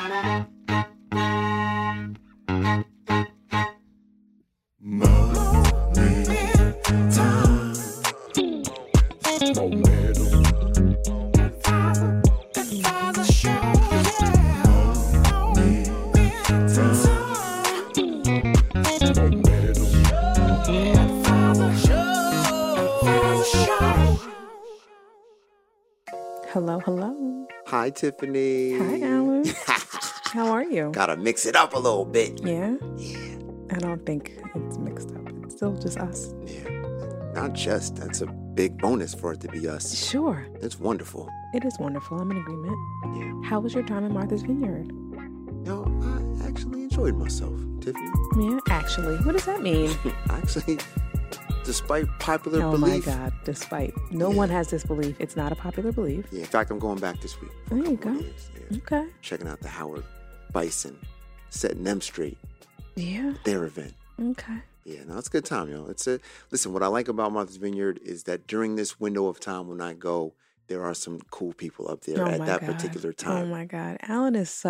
Hello, hello. Hi, Tiffany. Hi, Alan. How are you? Gotta mix it up a little bit. Yeah? Yeah. I don't think it's mixed up. It's still just us. Yeah. Not just. That's a big bonus for it to be us. Sure. It's wonderful. It is wonderful. I'm in agreement. Yeah. How was your time in Martha's Vineyard? Yo, I actually enjoyed myself, Tiffany. Yeah, actually. What does that mean? Actually, despite popular Oh belief. my God, despite. No one has this belief. It's not a popular belief. Yeah, in fact, I'm going back this week. For There a you couple go. of days. Yeah. Okay. Checking out the Howard Bison, setting them straight. Yeah. Their event. Okay. Yeah, no, it's a good time, yo. Listen, what I like about Martha's Vineyard is that during this window of time when I go, there are some cool people up there at that particular time. Oh my God. Alan is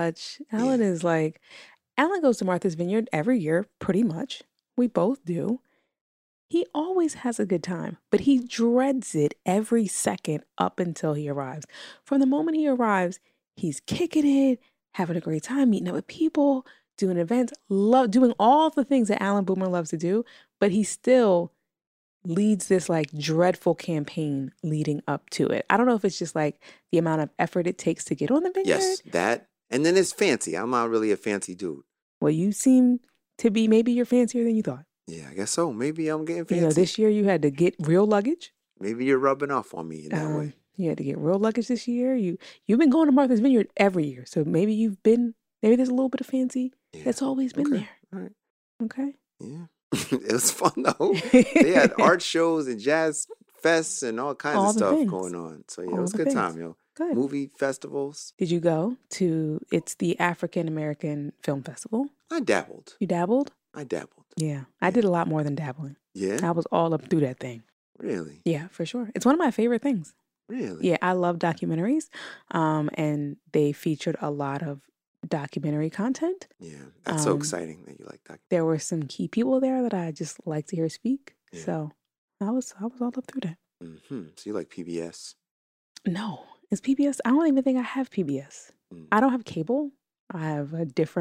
like, Alan goes to Martha's Vineyard every year, pretty much. We both do. He always has a good time, but he dreads it every second up until he arrives. From the moment he arrives, he's kicking it, having a great time, meeting up with people, doing events, doing all the things that Alan Boomer loves to do, but he still leads this like dreadful campaign leading up to it. I don't know if it's just like the amount of effort it takes to get on the vineyard. Yes, that. And then it's fancy. I'm not really a fancy dude. Well, you seem to be, maybe you're fancier than you thought. Yeah, I guess so. Maybe I'm getting fancy. You know, this year you had to get real luggage. Maybe you're rubbing off on me in that way. You had to get real luggage this year. You've been going to Martha's Vineyard every year. So maybe there's a little bit of fancy that's always been there. All right. Okay. Yeah. It was fun though. They had art shows and jazz fests and all kinds of stuff going on. So yeah, it was a good time, yo. Good. Movie festivals. Did you go to, it's the African American Film Festival? I dabbled. You dabbled? I dabbled. Yeah. I did a lot more than dabbling. Yeah? I was all up through that thing. Really? Yeah, for sure. It's one of my favorite things. Really? Yeah, I love documentaries. And they featured a lot of documentary content. Yeah, that's so exciting that you like that. There were some key people there that I just like to hear speak. Yeah. So I was all up through that. Mm-hmm. So you like PBS? No, it's PBS. I don't even think I have PBS. I don't have cable. I have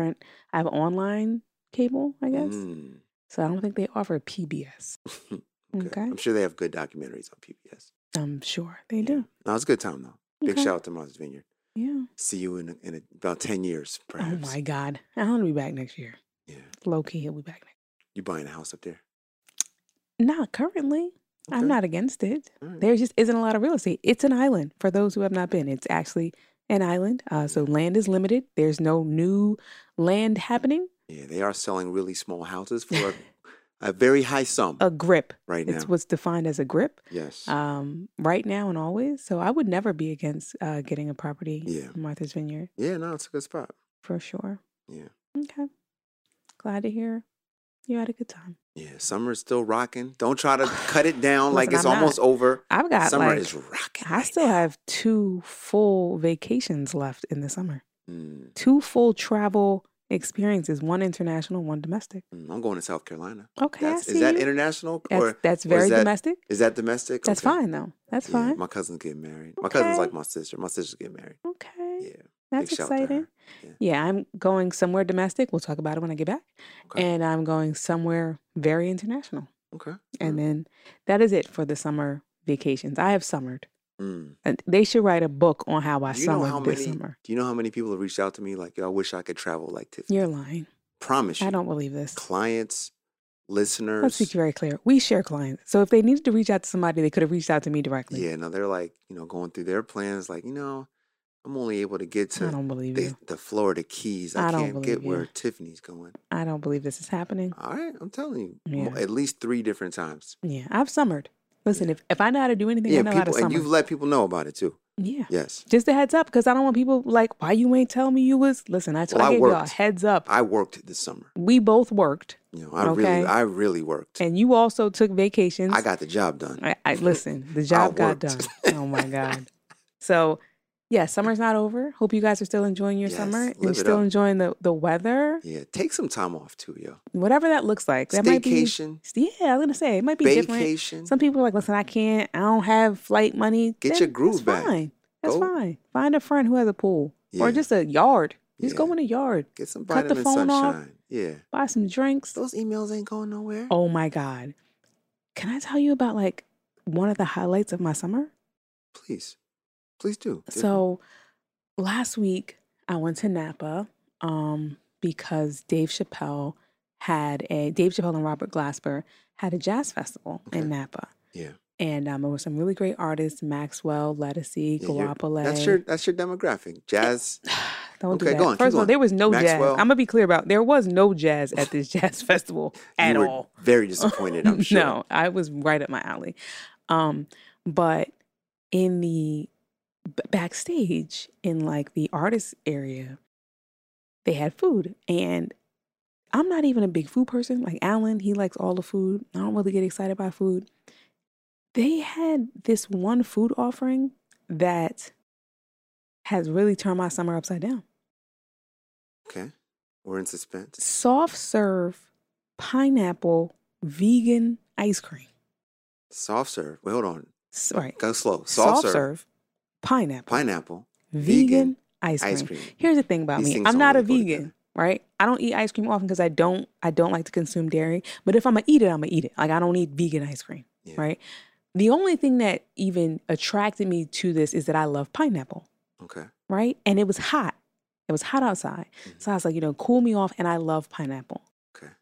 online cable, I guess. So I don't think they offer PBS. Okay. I'm sure they have good documentaries on PBS. I'm sure they do. No, it's a good time though. Big shout out to Martha's Vineyard. Yeah. See you in about 10 years, perhaps. Oh my God. Alan will be back next year. Yeah. Low key, he'll be back next year. You buying a house up there? Not currently. Okay. I'm not against it. All right. There just isn't a lot of real estate. It's an island for those who have not been. It's actually an island. So land is limited. There's no new land happening. Yeah, they are selling really small houses for a very high sum. A grip. Right now. It's what's defined as a grip. Yes. Right now and always. So I would never be against getting a property in Martha's Vineyard. Yeah, no, it's a good spot. For sure. Yeah. Okay. Glad to hear you had a good time. Yeah, summer's still rocking. Don't try to cut it down like it's I'm almost over. I've got summer is rocking. I still have 2 full vacations left in the summer. 2 full travel experiences, 1 international, 1 domestic. I'm going to South Carolina. Okay, is that international? That's very domestic. Is that domestic? That's fine though. That's fine. My cousin's getting married. My cousin's like my sister. My sister's getting married. Okay. Yeah. That's exciting. Yeah, I'm going somewhere domestic. We'll talk about it when I get back. Okay. And I'm going somewhere very international. Okay. And then that is it for the summer vacations. I have summered. And they should write a book on how I summered this summer. Do you know how many people have reached out to me like, I wish I could travel like Tiffany? You're lying. Promise you. I don't believe this. Clients, listeners. Let's be very clear. We share clients. So if they needed to reach out to somebody, they could have reached out to me directly. Yeah, no, they're like, going through their plans like, I'm only able to get to I don't believe you. the Florida Keys. I can't get where Tiffany's going. I don't believe this is happening. All right, I'm telling you. At least 3 different times. Yeah, I've summered. Listen, if I know how to do anything, I know how to summer. And you've let people know about it too. Yeah. Yes. Just a heads up, because I don't want people like, why you ain't tell me you was, listen, I gave y'all a heads up. I worked this summer. We both worked. I really worked. And you also took vacations. I got the job done. Listen, the job got done. Oh my God. So Yeah, summer's not over. Hope you guys are still enjoying your summer. You're still enjoying the weather. Yeah, take some time off too, yo. Whatever that looks like. That Staycation. Might be, yeah, I was going to say, it might be different. Some people are like, listen, I don't have flight money. Get your groove back. Fine. That's fine. Find a friend who has a pool or just a yard. Just go in a yard. Get some vitamin sunshine. Off, yeah. Buy some drinks. Those emails ain't going nowhere. Oh my God. Can I tell you about like one of the highlights of my summer? Please do. So last week I went to Napa because Dave Chappelle and Robert Glasper had a jazz festival in Napa. Yeah. And there were some really great artists, Maxwell, Ledisi, Guapale. That's your demographic. Jazz. Don't do that. Go on, First of all, there was no jazz. I'm going to be clear about it. There was no jazz at this jazz festival at all. You were very disappointed, I'm sure. No, I was right up my alley. But in the backstage, in like the artist area, they had food. And I'm not even a big food person. Like Alan, he likes all the food. I don't really get excited by food. They had this one food offering that has really turned my summer upside down. Okay. We're in suspense. Soft serve pineapple vegan ice cream. Soft serve. Wait, hold on. Right. Go slow. Soft serve pineapple vegan ice cream. Here's the thing about me. I'm not a vegan, right? I don't eat ice cream often because I don't like to consume dairy. But if I'm going to eat it, I'm going to eat it. Like I don't eat vegan ice cream, right? The only thing that even attracted me to this is that I love pineapple. Okay. Right? And it was hot. It was hot outside. Mm-hmm. So I was like, cool me off. And I love pineapple. Okay.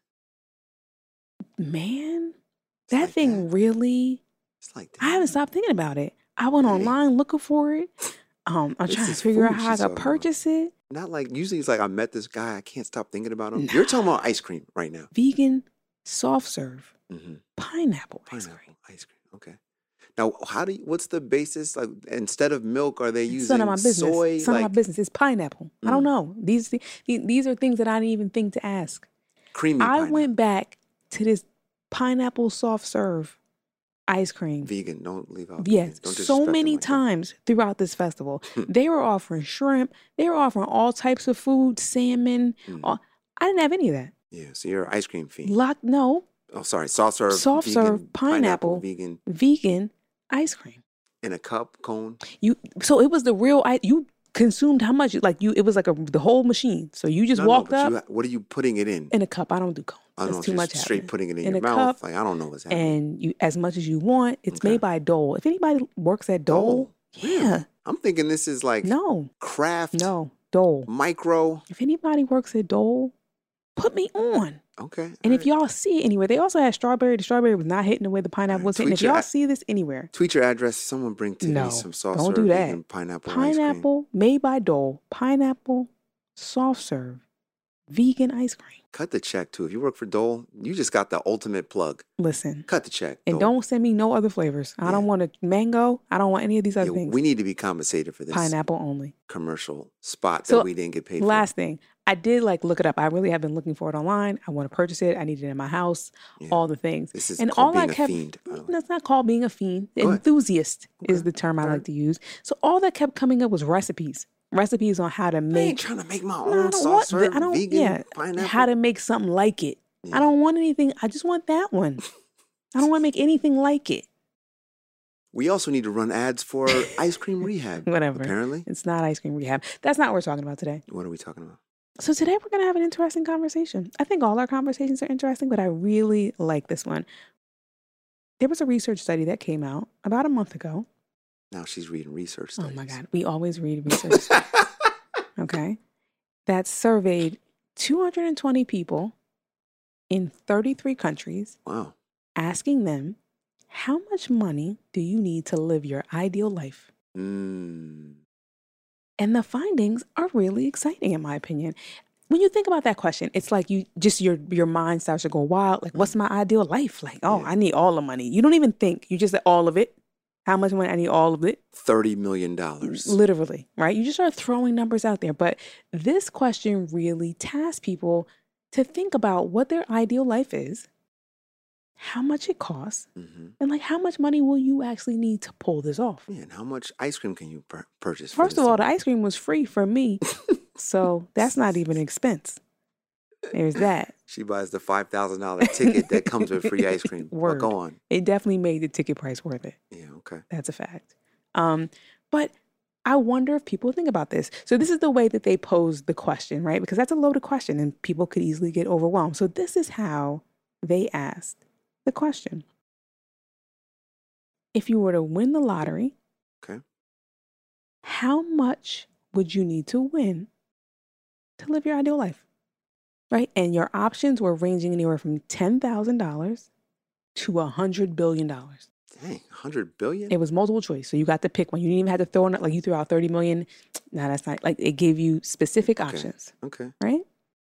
Man, that thing really, it's like that. I haven't stopped thinking about it. I went online looking for it. I'm trying to figure out how I could purchase it. Not like, usually it's like I met this guy. I can't stop thinking about him. You're talking about ice cream right now. Vegan, soft serve, pineapple ice cream. Okay. Now, what's the basis? Like, instead of milk, are they using none of my business. soy? It's none of my business. It's pineapple. I don't know. These are things that I didn't even think to ask. Creamy pineapple. I went back to this pineapple soft serve ice cream. Vegan. Don't leave out. Yes. So many times throughout this festival. They were offering shrimp. They were offering all types of food, salmon. I didn't have any of that. Yeah. So you're an ice cream fiend. No. Oh, sorry. Soft serve pineapple vegan ice cream in a cup cone. So it was the real. You consumed how much? It was like the whole machine. So you just walked up. What are you putting it in? In a cup. I don't do cones. I don't know. Too much. Straight putting it in your mouth. Cup, like I don't know what's happening. And you as much as you want. It's made by Dole. If anybody works at Dole, yeah. I'm thinking this is like craft. No, Dole. Micro. If anybody works at Dole, put me on. Okay. And if y'all see it anywhere, they also had strawberry. The strawberry was not hitting the way the pineapple was hitting. If y'all see this anywhere, tweet your address. Someone bring to me some soft serve. Don't do that. Pineapple ice cream. Made by Dole. Pineapple soft serve vegan ice cream. Cut the check too. If you work for Dole, you just got the ultimate plug. Listen. Cut the check. And don't send me no other flavors. I don't want a mango. I don't want any of these other things. We need to be compensated for this. Pineapple only. Commercial spot that we didn't get paid for. Last thing. I did look it up. I really have been looking for it online. I want to purchase it. I need it in my house. All the things. This is called being a fiend. That's not called being a fiend. Enthusiast is the term I like to use. So all that kept coming up was recipes. Recipes on how to make. I ain't trying to make my own soft serve vegan pineapple. How to make something like it. Yeah. I don't want anything. I just want that one. I don't want to make anything like it. We also need to run ads for Ice Cream Rehab. Whatever. Apparently. It's not Ice Cream Rehab. That's not what we're talking about today. What are we talking about? So today we're going to have an interesting conversation. I think all our conversations are interesting, but I really like this one. There was a research study that came out about a month ago. Now she's reading research studies. Oh my God. We always read research studies. Okay. That surveyed 220 people in 33 countries. Wow. Asking them, how much money do you need to live your ideal life? And the findings are really exciting, in my opinion. When you think about that question, it's like your mind starts to go wild. Like, what's my ideal life? Like, I need all the money. You don't even think. You just say all of it. How much money? I need all of it. $30 million. Literally, right? You just start throwing numbers out there. But this question really tasks people to think about what their ideal life is, how much it costs, Mm-hmm. and like how much money will you actually need to pull this off? Yeah, and how much ice cream can you purchase? First of all, the ice cream was free for me, so that's not even an expense. There's that. She buys the $5,000 ticket that comes with free ice cream. Word. But go on. It definitely made the ticket price worth it. Yeah, okay. That's a fact. But I wonder if people think about this. So this is the way that they pose the question, right? Because that's a loaded question and people could easily get overwhelmed. So this is how they asked the question. If you were to win the lottery, okay, how much would you need to win to live your ideal life? Right? And your options were ranging anywhere from $10,000 to $100 billion. Dang, $100 billion? It was multiple choice. So you got to pick one. You didn't even have to throw in, like you threw out 30 million. No, that's not, like it gave you specific options. Okay. Right?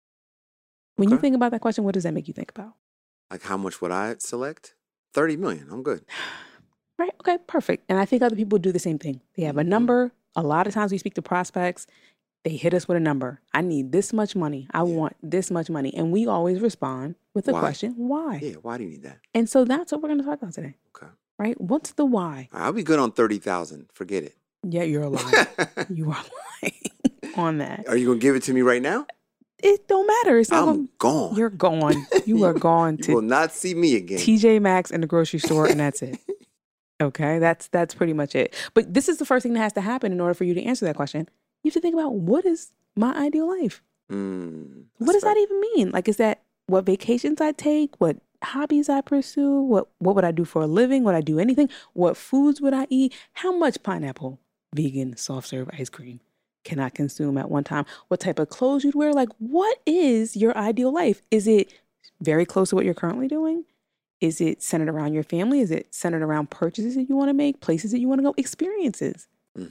When you think about that question, what does that make you think about? Like how much would I select? 30 million. I'm good. Right? Okay, perfect. And I think other people do the same thing. They have a number. A lot of times we speak to prospects, they hit us with a number. I need this much money. I want this much money. And we always respond with the question, why? Yeah, why do you need that? And so that's what we're going to talk about today. Okay. Right? What's the why? I'll be good on 30,000. Forget it. Yeah, you're a liar. You are lying on that. Are you going to give it to me right now? It don't matter. It's not I'm gone. You're gone. You are gone. You will not see me again. TJ Maxx in the grocery store, and that's it. Okay, that's pretty much it. But this is the first thing that has to happen in order for you to answer that question. You have to think about, what is my ideal life? What does that even mean? Like, is that what vacations I take? What hobbies I pursue? What would I do for a living? Would I do anything? What foods would I eat? How much pineapple, vegan, soft serve ice cream can I consume at one time? What type of clothes you'd wear? Like, what is your ideal life? Is it very close to what you're currently doing? Is it centered around your family? Is it centered around purchases that you want to make, places that you want to go, experiences?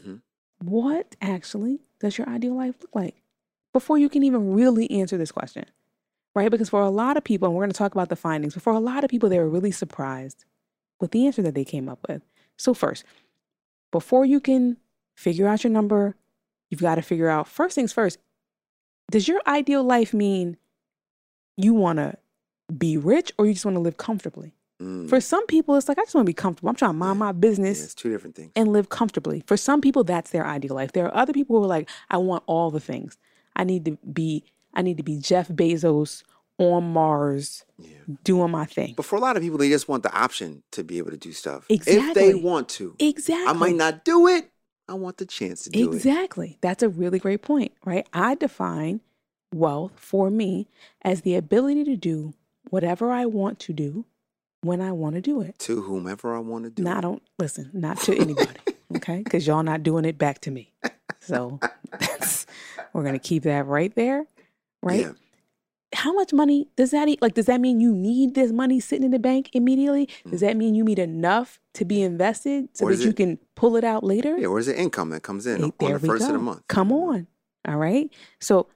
What actually does your ideal life look like? Before you can even really answer this question, right? Because for a lot of people, and we're going to talk about the findings, but for a lot of people, they were really surprised with the answer that they came up with. So first, before you can figure out your number, you've got to figure out, first things first, does your ideal life mean you want to be rich or you just want to live comfortably? For some people, it's like, I just want to be comfortable. I'm trying to mind my business. It's two different things. And live comfortably. For some people, that's their ideal life. There are other people who are like, I want all the things. I need to be Jeff Bezos on Mars, doing my thing. But for a lot of people, they just want the option to be able to do stuff. Exactly. If they want to. Exactly. I might not do it. I want the chance to do it. Exactly. That's a really great point, right? I define wealth for me as the ability to do whatever I want to do when I want to do it. To whomever I want to do it. Listen, not to anybody, okay? Because y'all not doing it back to me. So we're going to keep that right there, right? Yeah. How much money does that eat? Like, does that mean you need this money sitting in the bank immediately? Does that mean you need enough to be invested so that you can pull it out later? Yeah, or is it income that comes in on the first of the month? Come on. All right. So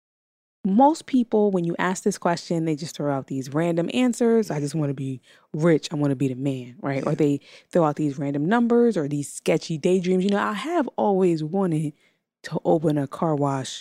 most people, when you ask this question, they just throw out these random answers. I just want to be rich. I want to be the man, right? Or they throw out these random numbers or these sketchy daydreams. You know, I have always wanted to open a car wash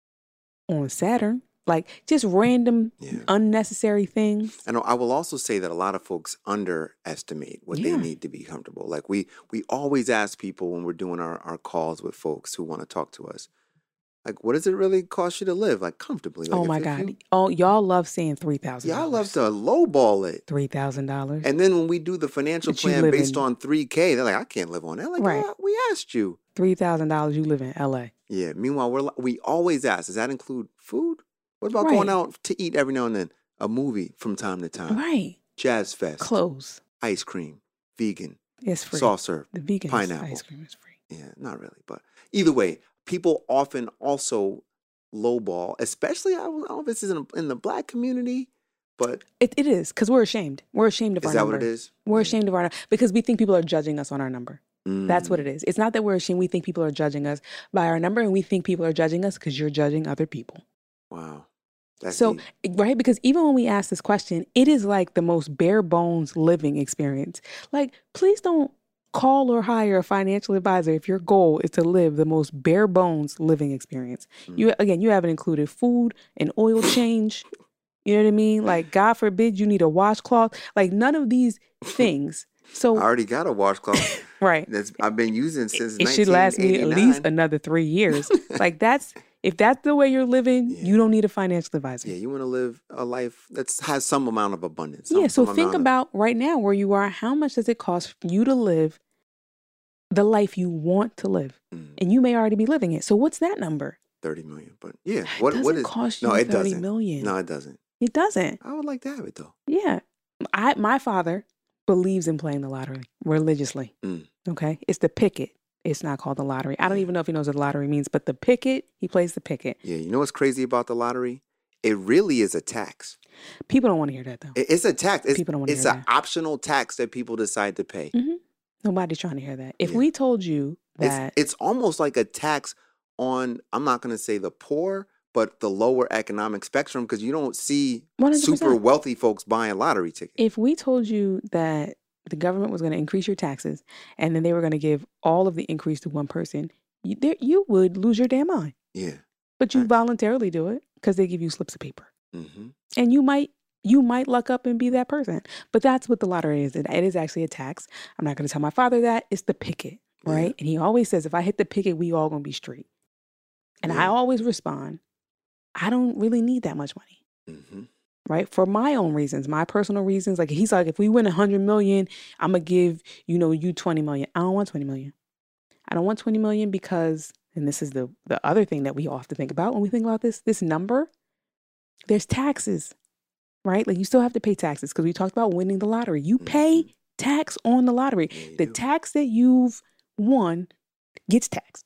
on Saturn. Like, just random, unnecessary things. And I will also say that a lot of folks underestimate what they need to be comfortable. Like, we always ask people when we're doing our calls with folks who want to talk to us, like, what does it really cost you to live, like, comfortably? Like, oh, my God. Y'all love saying $3,000. Y'all love to lowball it. $3,000. And then when we do the financial plan based on $3K, they're like, I can't live on that. Like, we asked you. $3,000, you live in L.A. Yeah. Meanwhile, we always ask, does that include food? What about going out to eat every now and then? A movie from time to time. Right. Jazz fest. Clothes. Ice cream. Vegan. It's free. Soft serve. The vegan pineapple. Ice cream is free. Yeah, not really. But either way, people often also lowball, especially, I don't know if this is in the Black community, but... It is, because we're ashamed. We're ashamed of our number. Is that what it is? We're ashamed of our number, because we think people are judging us on our number. That's what it is. It's not that we're ashamed. We think people are judging us by our number, and we think people are judging us because you're judging other people. Wow. That's so, deep. Right? Because even when we ask this question, it is like the most bare bones living experience. Like, please don't call or hire a financial advisor if your goal is to live the most bare bones living experience. You haven't included food, an oil change, You know what I mean? Like, God forbid you need a washcloth. Like, none of these things. I So, already got a washcloth right. I've been using since It should last me at least 1989. another 3 years. Like, if that's the way you're living, Yeah. you don't need a financial advisor. Yeah, you want to live a life that has some amount of abundance. Yeah, so some think amount of- about right now where you are. How much does it cost for you to live the life you want to live? And you may already be living it. So what's that number? 30 million. But yeah, It what doesn't is cost you No, it 30 doesn't. million. No, it doesn't. It doesn't. I would like to have it though. Yeah. My father believes in playing the lottery religiously. Okay? It's the picket. It's not called the lottery. I don't even know if he knows what the lottery means, but the picket, he plays the picket. Yeah, you know what's crazy about the lottery? It really is a tax. People don't want to hear that though. It's a tax. People don't want to It's hear an optional tax that people decide to pay. Nobody's trying to hear that. If Yeah. we told you that it's almost like a tax on, I'm not going to say the poor, but the lower economic spectrum, because you don't see 100%. super wealthy folks buying lottery tickets. If we told you that the government was going to increase your taxes and then they were going to give all of the increase to one person, you would lose your damn mind. Yeah. But you voluntarily do it because they give you slips of paper. Mm-hmm. And you might luck up and be that person. But that's what the lottery is. It is actually a tax. I'm not going to tell my father that. It's the picket, right? Yeah. And he always says, if I hit the picket, we all going to be straight. And I always respond, I don't really need that much money. Mm-hmm. Right? For my own reasons, my personal reasons. Like he's like, if we win 100 million, I'm going to give, you 20 million. I don't want 20 million. I don't want 20 million because, and this is the other thing that we often think about when we think about this number, there's taxes, right? Like you still have to pay taxes because we talked about winning the lottery. You pay tax on the lottery. Yeah, The tax that you've won gets taxed.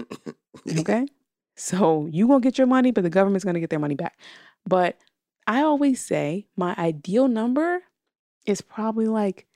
Okay? So you going to get your money, but the government's going to get their money back. But I always say my ideal number is probably like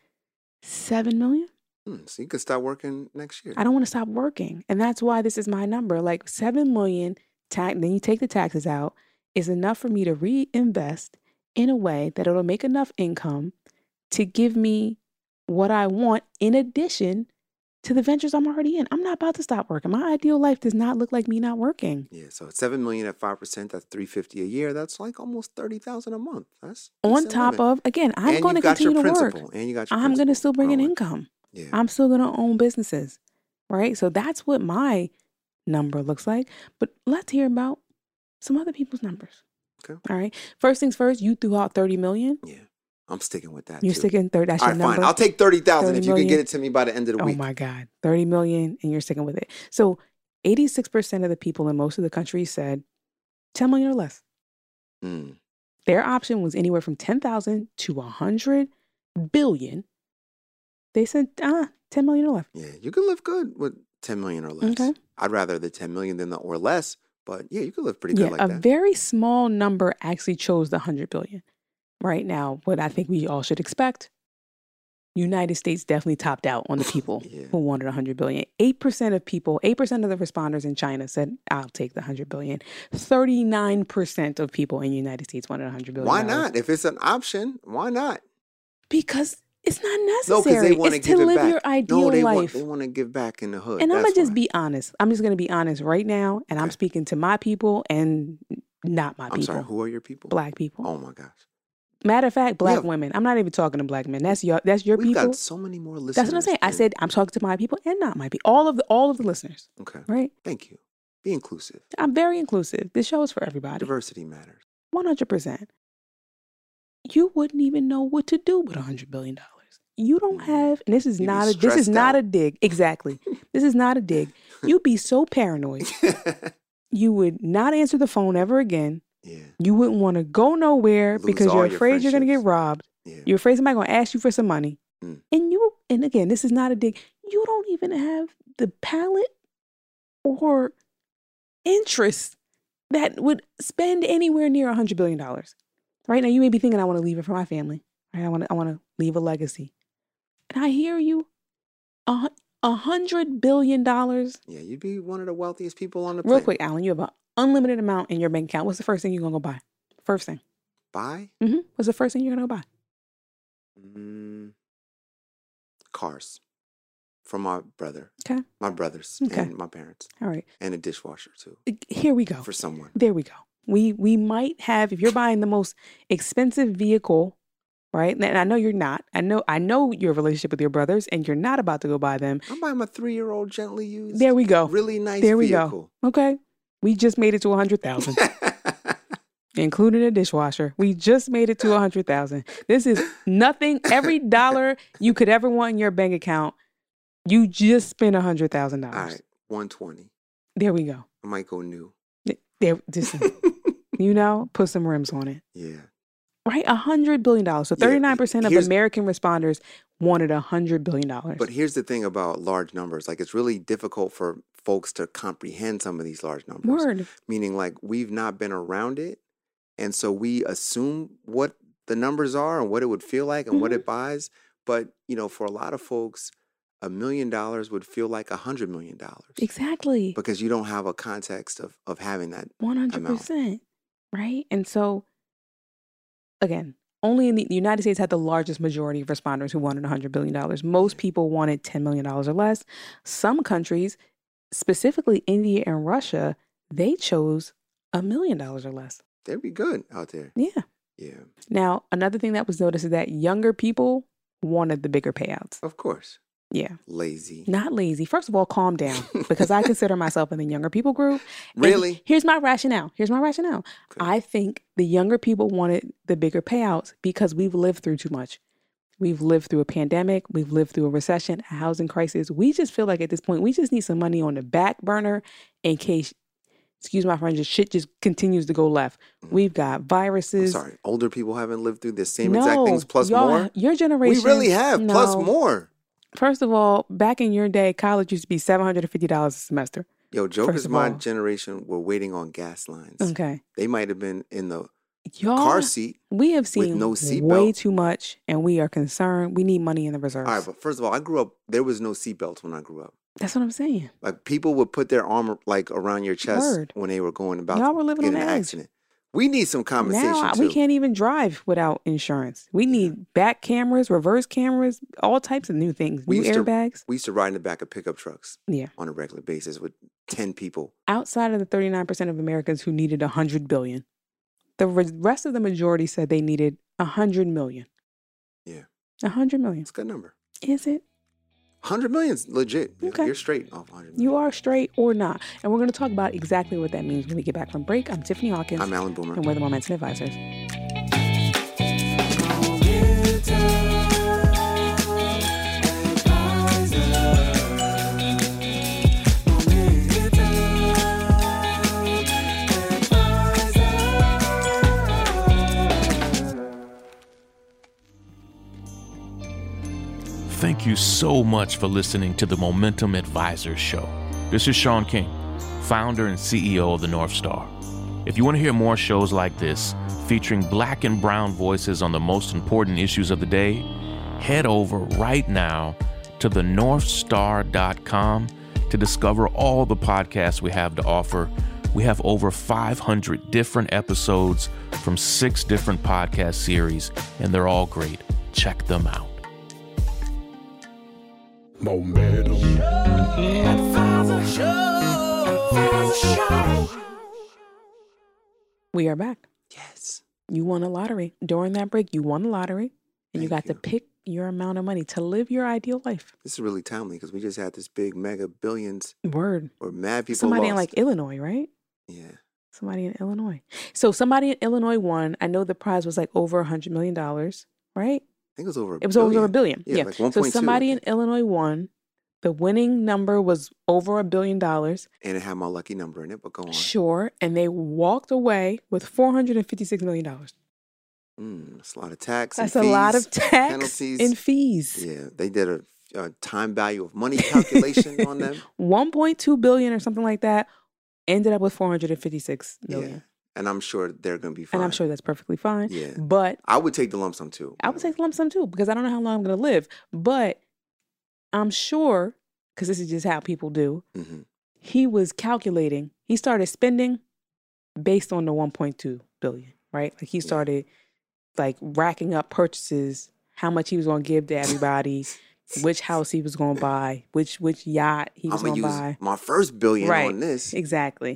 7 million. So you could start working next year. I don't want to stop working. And that's why this is my number. Like 7 million, then you take the taxes out, is enough for me to reinvest in a way that it'll make enough income to give me what I want in addition to the ventures I'm already in. I'm not about to stop working. My ideal life does not look like me not working. Yeah, so 7 million at 5%, that's $350 a year. That's like almost $30,000 a month. That's on top of, again, I'm going to continue to work. And you got your I'm going to still bring in growing. income. Yeah. I'm still going to own businesses, right? So that's what my number looks like. But let's hear about some other people's numbers. Okay. All right. First things first, you threw out 30 million. Yeah. I'm sticking with that. You're too. sticking 30. That's All your right, number. fine. I'll take 30,000 if you can million. get it to me by the end of the week. Oh my God. 30 million and you're sticking with it. So 86% of the people in most of the country said 10 million or less. Their option was anywhere from 10,000 to 100 billion. They said 10 million or less. Yeah, you can live good with 10 million or less. Okay. I'd rather the 10 million than the or less, but yeah, you could live pretty good like a that. very small number actually chose the 100 billion. Right now, what I think we all should expect, United States definitely topped out on the people who wanted 100 billion. 8% of people, 8% of the responders in China said, I'll take the 100 billion. 39% of people in the United States wanted 100 billion. Why not? If it's an option, why not? Because it's not necessary. No, because they want to give to it live back. your ideal life. They want to give back in the hood. And I'm going to just why. be honest. I'm just going to be honest right now. And I'm speaking to my people and not my people. I'm sorry, who are your people? Black people. Oh my gosh. Matter of fact, black women. I'm not even talking to black men. That's your people. We've got so many more listeners. That's what I'm saying. I said I'm talking to my people and not my people. All of the listeners. Okay. Right? Thank you. Be inclusive. I'm very inclusive. This show is for everybody. Diversity matters. 100%. You wouldn't even know what to do with $100 billion. You don't have, and this is not a dig. Exactly. This is not a dig. You'd be so paranoid. You would not answer the phone ever again. Yeah. You wouldn't want to go nowhere because you're afraid you're going to get robbed. Yeah. You're afraid somebody's going to ask you for some money. And again, this is not a dig. You don't even have the palate or interest that would spend anywhere near $100 billion. Right now, you may be thinking, I want to leave it for my family. Right? I want to leave a legacy. And I hear you. $100 billion. Yeah, you'd be one of the wealthiest people on the planet. Real quick, Alan, you have an unlimited amount in your bank account. What's the first thing you're going to go buy? First thing. Buy? What's the first thing you're going to go buy? Cars. From my brother. Okay. My brothers and my parents. All right. And a dishwasher, too. Here we go. For someone. There we go. We might have, if you're buying the most expensive vehicle, right? And I know you're not. I know your relationship with your brothers, and you're not about to go buy them. I'm buying my 3-year-old gently used. There we go. Really nice there we vehicle. Go. Okay. We just made it to 100,000. Including a dishwasher. We just made it to 100,000. This is nothing. Every dollar you could ever want in your bank account, you just spent $100,000. All right, 120. There we go. I might go new. There, put some rims on it. Yeah. Right? $100 billion. So 39% of American responders wanted $100 billion. But here's the thing about large numbers. Like, it's really difficult for folks to comprehend some of these large numbers. Word. Meaning, like, we've not been around it. And so we assume what the numbers are and what it would feel like and what it buys. But, for a lot of folks, $1 million would feel like $100 million. Exactly. Because you don't have a context of having that 100%. amount. Right? And so, again, only in the United States had the largest majority of responders who wanted $100 billion. Most people wanted $10 million or less. Some countries, specifically India and Russia, they chose $1 million or less. They'd be good out there. Yeah. Yeah. Now, another thing that was noticed is that younger people wanted the bigger payouts. Of course. Yeah. Lazy. Not lazy. First of all, calm down, because I consider myself in the younger people group. Really? Here's my rationale. Okay. I think the younger people wanted the bigger payouts because we've lived through too much. We've lived through a pandemic. We've lived through a recession, a housing crisis. We just feel like at this point, we just need some money on the back burner in case, excuse my French, shit just continues to go left. We've got viruses. I'm sorry. Older people haven't lived through the same exact things plus more? Your generation. We really have. No. Plus more. First of all, back in your day, college used to be $750 a semester. Yo, jokers my generation were waiting on gas lines. Okay. They might have been in the car seat. We have seen with no seatbelt. Way too much, and we are concerned. We need money in the reserves. All right, but first of all, I grew up, there was no seatbelts when I grew up. That's what I'm saying. Like, people would put their arm like around your chest when they were going about Y'all were living to get on an the accident. We need some compensation now, too. We can't even drive without insurance. We need back cameras, reverse cameras, all types of new things, new airbags. We used to ride in the back of pickup trucks on a regular basis with 10 people. Outside of the 39% of Americans who needed $100 billion, the rest of the majority said they needed $100 million. Yeah. $100 million. It's a good number. Is it? 100 million is legit. Okay. You're straight off 100 million. You are straight or not. And we're going to talk about exactly what that means when we get back from break. I'm Tiffany Hawkins. I'm Alan Boomer. And we're the Momentum Advisors. Thank you so much for listening to the Momentum Advisors Show. This is Sean King, founder and CEO of the North Star. If you want to hear more shows like this, featuring Black and brown voices on the most important issues of the day, head over right now to thenorthstar.com to discover all the podcasts we have to offer. We have over 500 different episodes from 6 different podcast series, and they're all great. Check them out. Momentum. We are back. Yes. You won a lottery. During that break, you won a lottery, and you got to pick your amount of money to live your ideal life. This is really timely because we just had this big mega billions. Word. Where mad people Somebody lost. in like Illinois, right? Yeah. Somebody in Illinois. So somebody in Illinois won. I know the prize was like over $100 million, right? I think it was over a billion. It was over a billion. Yeah. Like 1.2. So somebody in Illinois won. The winning number was over $1 billion. And it had my lucky number in it, but go on. Sure. And they walked away with $456 million. That's a lot of tax. That's and fees, a lot of tax penalties. and fees. Yeah. They did a time value of money calculation on them. 1.2 billion or something like that. Ended up with 456 million. Yeah. And I'm sure they're going to be fine. And I'm sure that's perfectly fine. Yeah. But I would take the lump sum too. I would take the lump sum too because I don't know how long I'm going to live. But I'm sure, because this is just how people do, he was calculating. He started spending based on the 1.2 billion, right? Like he started like racking up purchases, how much he was going to give to everybody, which house he was going to buy, which yacht he was going to buy. My first billion on this. Exactly. Yeah.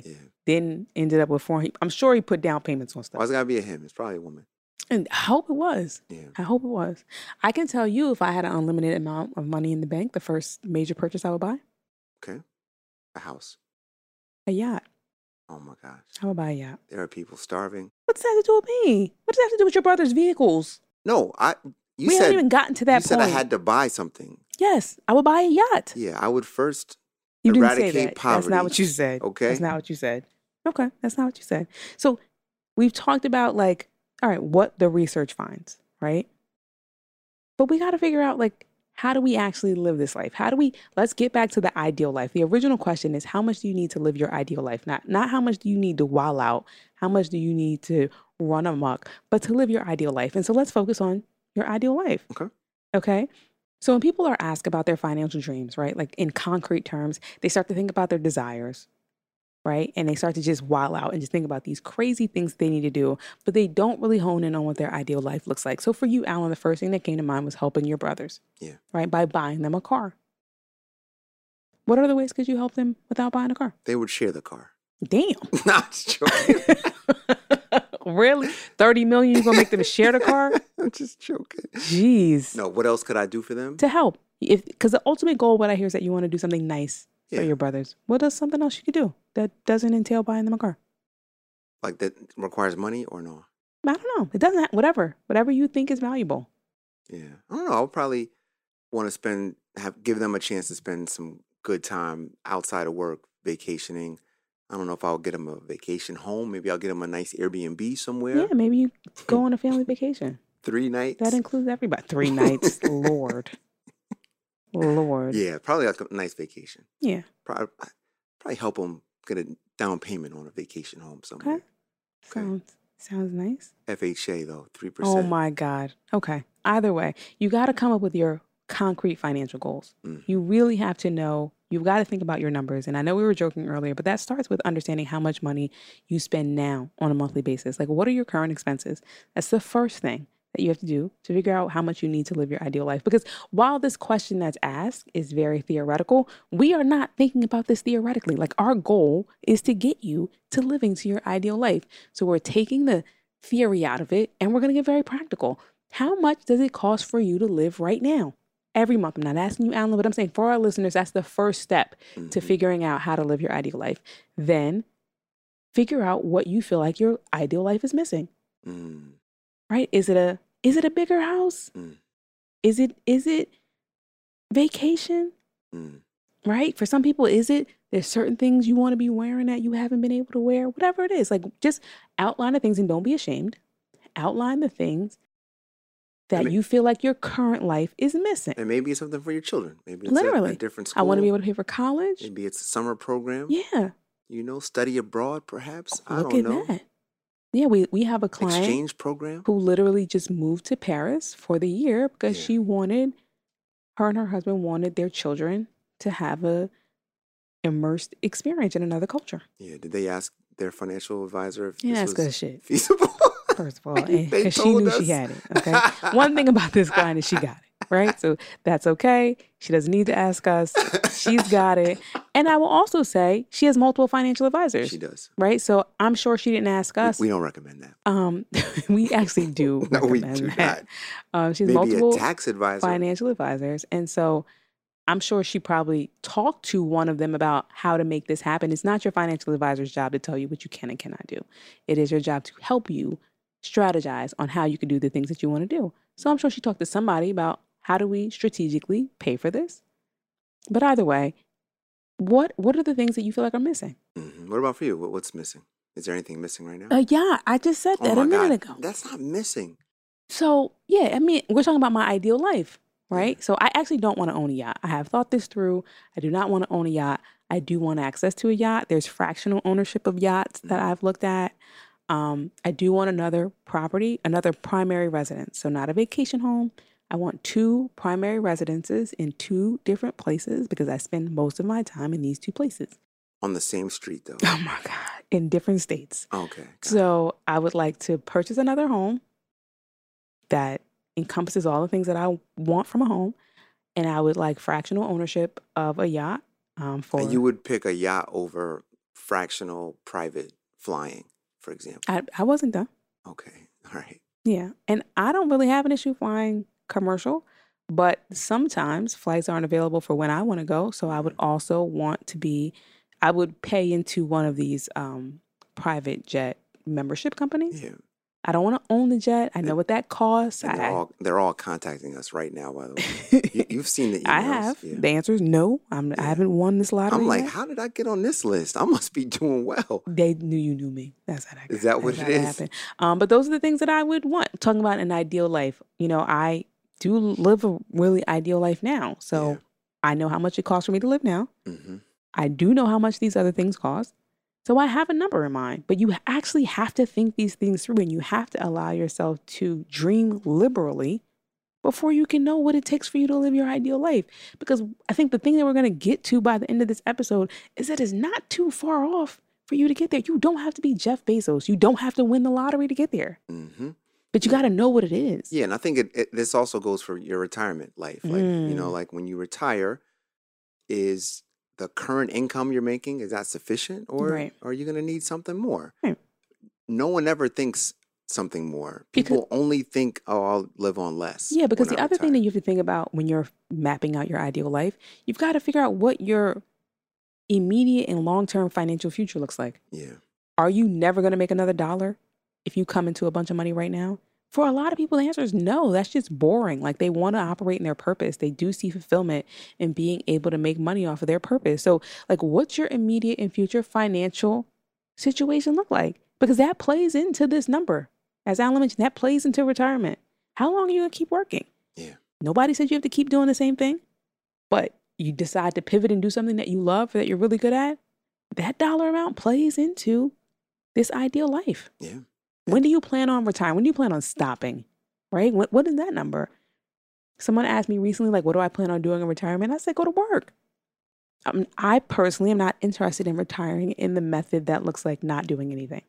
then ended up with foreign. I'm sure he put down payments on stuff. Why it's gotta be a him? It's probably a woman. And I hope it was. Yeah. I hope it was. I can tell you if I had an unlimited amount of money in the bank, the first major purchase I would buy, Okay. A house. a yacht. Oh my gosh. I would buy a yacht. There are people starving. What does that have to do with me? What does that have to do with your brother's vehicles? No, you We said haven't even gotten to that you point. said I had to buy something. Yes, I would buy a yacht. Yeah, I would first You didn't say eradicate that. poverty. That's not what you said. Okay. That's not what you said. Okay, that's not what you said. So we've talked about like, all right, what the research finds, right? But we got to figure out like, how do we actually live this life? Let's get back to the ideal life. The original question is how much do you need to live your ideal life? Not how much do you need to wild out? How much do you need to run amok? But to live your ideal life. And so let's focus on your ideal life. Okay. So when people are asked about their financial dreams, right? Like in concrete terms, they start to think about their desires, right? And they start to just wild out and just think about these crazy things they need to do, but they don't really hone in on what their ideal life looks like. So for you, Alan, the first thing that came to mind was helping your brothers. Yeah. Right? By buying them a car. What other ways could you help them without buying a car? They would share the car. Damn. No, I'm just joking. Really? 30 million, you're going to make them share the car? I'm just joking. Jeez. No, what else could I do for them? To help. Because the ultimate goal, what I hear is that you want to do something nice for your brothers. What is something else you could do that doesn't entail buying them a car? Like that requires money or no? I don't know. It doesn't. Whatever you think is valuable. Yeah, I don't know. I would probably want to give them a chance to spend some good time outside of work, vacationing. I don't know if I'll get them a vacation home. Maybe I'll get them a nice Airbnb somewhere. Yeah, maybe you go on a family vacation. 3 nights. That includes everybody. 3 nights. Lord. Yeah, probably like a nice vacation. Yeah. Probably help them get a down payment on a vacation home somewhere. Okay. Sounds nice. FHA though, 3%. Oh my God. Okay. Either way, you got to come up with your concrete financial goals. You really have to know, you've got to think about your numbers. And I know we were joking earlier, but that starts with understanding how much money you spend now on a monthly basis. Like, what are your current expenses? That's the first thing that you have to do to figure out how much you need to live your ideal life. Because while this question that's asked is very theoretical, we are not thinking about this theoretically. Like, our goal is to get you to living to your ideal life. So we're taking the theory out of it and we're going to get very practical. How much does it cost for you to live right now? Every month. I'm not asking you, Alan, but I'm saying for our listeners, that's the first step to figuring out how to live your ideal life. Then figure out what you feel like your ideal life is missing. Right? Is it a bigger house? Is it vacation? Right? For some people, there's certain things you want to be wearing that you haven't been able to wear, whatever it is. Like, just outline the things and don't be ashamed. Outline the things that you feel like your current life is missing. And maybe it's something for your children. Maybe it's literally a different school. I want to be able to pay for college. Maybe it's a summer program. Yeah. Study abroad, perhaps. Look I don't know. at that. Yeah, we have a client exchange program who literally just moved to Paris for the year because her and her husband wanted their children to have a immersed experience in another culture. Yeah. Did they ask their financial advisor if Yeah, this that's was good shit. feasible? First of all, because she knew she had it. Okay. One thing about this client is she got it, right? So that's okay. She doesn't need to ask us. She's got it. And I will also say she has multiple financial advisors. She does. Right? So I'm sure she didn't ask us. We don't recommend that. We actually do No, we recommend do that. not. She's Maybe multiple a tax advisor. financial advisors. And so I'm sure she probably talked to one of them about how to make this happen. It's not your financial advisor's job to tell you what you can and cannot do. It is your job to help you strategize on how you can do the things that you want to do. So I'm sure she talked to somebody about how do we strategically pay for this. But either way, what are the things that you feel like are missing? What about for you? What's missing? Is there anything missing right now? Yeah, I just said that a minute ago. That's not missing. So yeah, I mean, we're talking about my ideal life, right? So I actually don't want to own a yacht. I have thought this through. I do not want to own a yacht. I do want access to a yacht. There's fractional ownership of yachts that I've looked at. I do want another property, another primary residence. So not a vacation home. I want 2 primary residences in 2 different places because I spend most of my time in these 2 places. On the same street, though. Oh my God. In different states. Okay. So I would like to purchase another home that encompasses all the things that I want from a home. And I would like fractional ownership of a yacht. And you would pick a yacht over fractional private flying, for example? I wasn't done. Okay. All right. Yeah. And I don't really have an issue flying commercial, but sometimes flights aren't available for when I want to go. So I would also I would pay into one of these private jet membership companies. Yeah. I don't want to own the jet. I know what that costs. And they're all contacting us right now, by the way. You've seen the emails. I have. Yeah. The answer is no. I haven't won this lottery I'm like, yet. how did I get on this list? I must be doing well. They knew you knew me. That's how that Is that what it is? happened. But those are the things that I would want. Talking about an ideal life. You know, I do live a really ideal life now. So Yeah. I know how much it costs for me to live now. Mm-hmm. I do know how much these other things cost. So I have a number in mind, but you actually have to think these things through, and you have to allow yourself to dream liberally before you can know what it takes for you to live your ideal life. Because I think the thing that we're going to get to by the end of this episode is that it's not too far off for you to get there. You don't have to be Jeff Bezos. You don't have to win the lottery to get there. Mm-hmm. But you got to know what it is. Yeah, and I think this also goes for your retirement life. Like, you know, like when you retire, is the current income you're making, is that sufficient? Or are you going to need something more? Right. No one ever thinks something more. People only think, oh, I'll live on less. Yeah, because the other thing that you have to think about when you're mapping out your ideal life, you've got to figure out what your immediate and long-term financial future looks like. Yeah. Are you never going to make another dollar if you come into a bunch of money right now? For a lot of people, the answer is no. That's just boring. Like, they want to operate in their purpose. They do see fulfillment in being able to make money off of their purpose. So, like, what's your immediate and future financial situation look like? Because that plays into this number. As Alan mentioned, that plays into retirement. How long are you going to keep working? Yeah. Nobody said you have to keep doing the same thing, but you decide to pivot and do something that you love or that you're really good at. That dollar amount plays into this ideal life. Yeah. When do you plan on retiring? When do you plan on stopping? Right? What is that number? Someone asked me recently, like, what do I plan on doing in retirement? I said, go to work. I personally am not interested in retiring in the method that looks like not doing anything.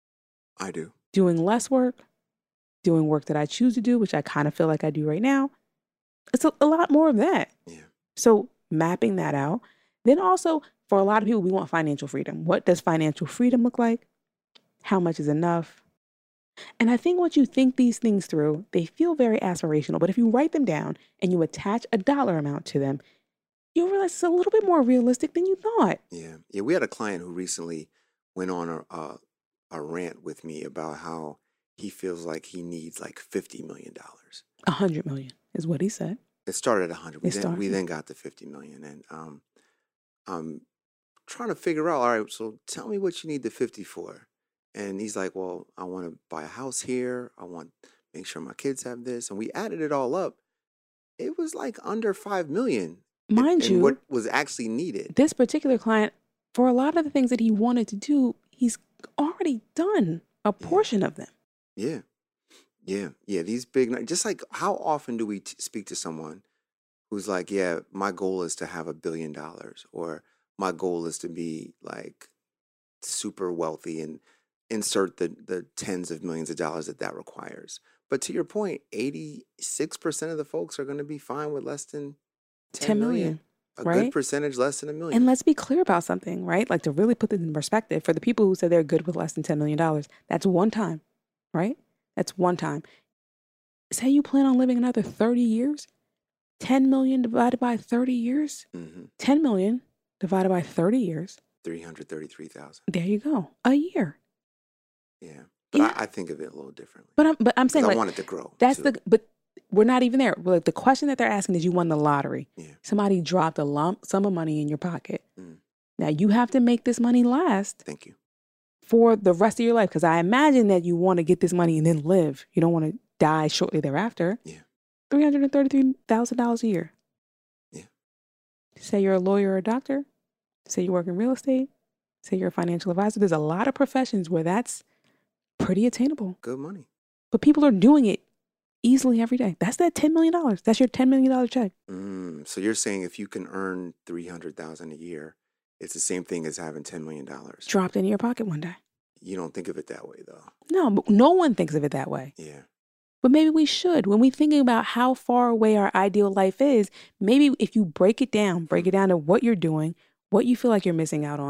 I do. Doing less work, doing work that I choose to do, which I kind of feel like I do right now. It's a lot more of that. Yeah. So mapping that out. Then also, for a lot of people, we want financial freedom. What does financial freedom look like? How much is enough? And I think once you think these things through, they feel very aspirational. But if you write them down and you attach a dollar amount to them, you'll realize it's a little bit more realistic than you thought. Yeah. Yeah. We had a client who recently went on a rant with me about how he feels like he needs like $50 million. $100 million is what he said. It started at 100. We then got to 50 million. And I'm trying to figure out, all right, so tell me what you need the 50 for. And he's like, well, I want to buy a house here. I want to make sure my kids have this. And we added it all up. It was like under 5 million. Mind you, what was actually needed. This particular client, for a lot of the things that he wanted to do, he's already done a portion of them. Yeah. Yeah. Yeah. These big, just like how often do we speak to someone who's like, yeah, my goal is to have $1 billion, or my goal is to be like super wealthy, and insert the tens of millions of dollars that requires. But to your point, 86% of the folks are going to be fine with less than 10 million. A good percentage less than $1 million. And let's be clear about something, right? Like, to really put this in perspective, for the people who say they're good with less than $10 million, that's one time, right? That's one time. Say you plan on living another 30 years, 10 million divided by 30 years, 10 million divided by 30 years. 333,000. There you go. A year. Yeah. But I think of it a little differently. But I'm saying, I like, want it to grow. That's too. but we're not even there. Like, the question that they're asking is, you won the lottery. Yeah. Somebody dropped a lump sum of money in your pocket. Now you have to make this money last. Thank you. For the rest of your life. Because I imagine that you want to get this money and then live. You don't want to die shortly thereafter. Yeah. $333,000 a year. Yeah. Say you're a lawyer or a doctor. Say you work in real estate. Say you're a financial advisor. There's a lot of professions where that's pretty attainable. Good money. But people are doing it easily every day. That's that $10 million. That's your $10 million check. So you're saying if you can earn $300,000 a year, it's the same thing as having $10 million dropped into your pocket one day. You don't think of it that way, though. No, but no one thinks of it that way. Yeah. But maybe we should. When we thinking about how far away our ideal life is, maybe if you break it down to what you're doing, what you feel like you're missing out on,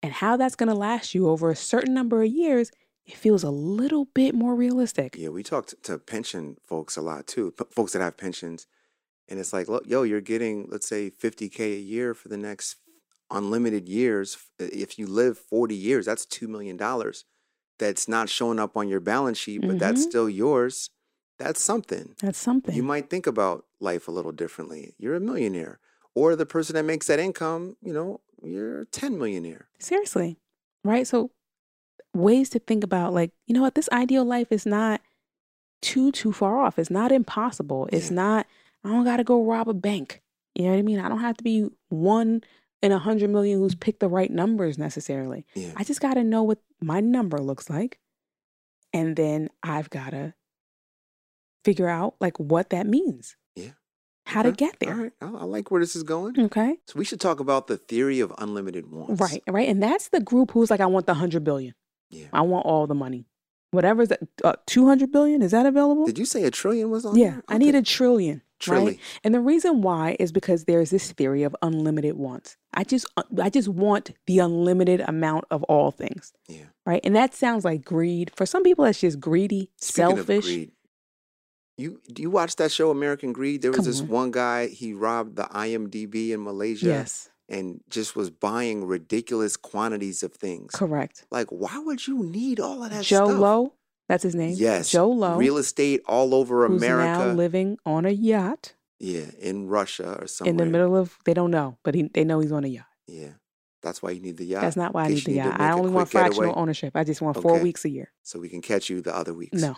and how that's going to last you over a certain number of years, it feels a little bit more realistic. Yeah, we talked to pension folks a lot too, folks that have pensions. And it's like, look, yo, you're getting, let's say, $50K a year for the next unlimited years. If you live 40 years, that's $2 million. That's not showing up on your balance sheet, but that's still yours. That's something. That's something. You might think about life a little differently. You're a millionaire. Or the person that makes that income, you're a 10 millionaire. Seriously, right? So ways to think about, like, you know what, this ideal life is not too far off. It's not impossible. It's not, I don't got to go rob a bank. You know what I mean? I don't have to be 1 in 100 million who's picked the right numbers necessarily. Yeah. I just got to know what my number looks like. And then I've got to figure out like what that means. Yeah. How to get there. All right. I like where this is going. Okay. So we should talk about the theory of unlimited wants. Right. And that's the group who's like, I want the 100 billion. Yeah. I want all the money. Whatever's that, 200 billion, is that available? Did you say $1 trillion was on Yeah, there? I need $1 trillion. Trillion. Right? And the reason why is because there's this theory of unlimited wants. I just want the unlimited amount of all things. Yeah. Right? And that sounds like greed. For some people, that's just greedy, Speaking selfish. Of greed, do you watch that show American Greed? There was this one guy, he robbed the IMDb in Malaysia. Yes. And just was buying ridiculous quantities of things. Correct. Like, why would you need all of that Joe stuff? Lowe, that's his name. Yes. Joe Lowe. Real estate all over who's America. now living on a yacht. Yeah, in Russia or somewhere. In the middle of, they don't know, but they know he's on a yacht. Yeah. That's why you need the yacht. That's not why I need the yacht. I I only want fractional ownership. I just want 4 weeks a year. So we can catch you the other weeks. No.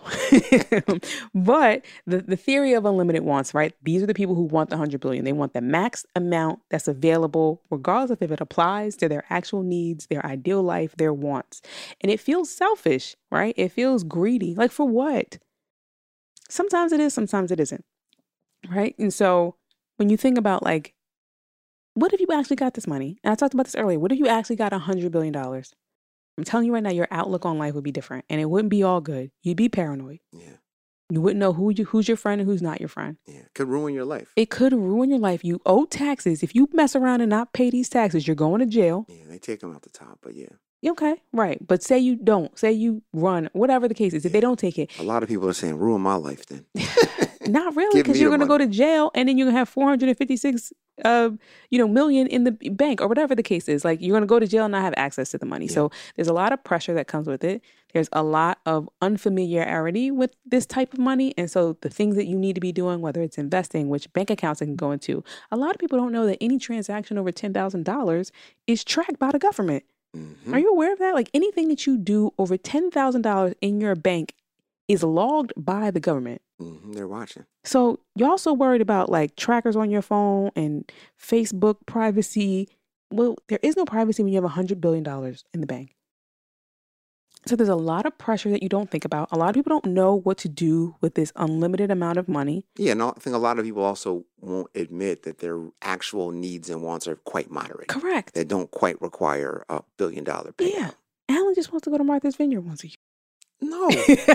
But the theory of unlimited wants, right? These are the people who want the 100 billion. They want the max amount that's available, regardless of if it applies to their actual needs, their ideal life, their wants. And it feels selfish, right? It feels greedy. Like, for what? Sometimes it is, sometimes it isn't. Right? And so when you think about, like, what if you actually got this money? And I talked about this earlier. What if you actually got $100 billion? I'm telling you right now, your outlook on life would be different. And it wouldn't be all good. You'd be paranoid. Yeah. You wouldn't know who's your friend and who's not your friend. Yeah. Could ruin your life. It could ruin your life. You owe taxes. If you mess around and not pay these taxes, you're going to jail. Yeah, they take them out the top, but yeah. Okay, right. But say you don't. Say you run. Whatever the case is, if they don't take it. A lot of people are saying, ruin my life then. Not really, because you're going to go to jail and then you're going to have 456 million in the bank or whatever the case is. Like, you're going to go to jail and not have access to the money. Yeah. So there's a lot of pressure that comes with it. There's a lot of unfamiliarity with this type of money. And so the things that you need to be doing, whether it's investing, which bank accounts it can go into, a lot of people don't know that any transaction over $10,000 is tracked by the government. Mm-hmm. Are you aware of that? Like, anything that you do over $10,000 in your bank is logged by the government. Mm-hmm. They're watching. So you're also worried about like trackers on your phone and Facebook privacy. Well, there is no privacy when you have $100 billion in the bank. So there's a lot of pressure that you don't think about. A lot of people don't know what to do with this unlimited amount of money. Yeah, and I think a lot of people also won't admit that their actual needs and wants are quite moderate. Correct. They don't quite require $1 billion payout. Yeah. Alan just wants to go to Martha's Vineyard once a year. No.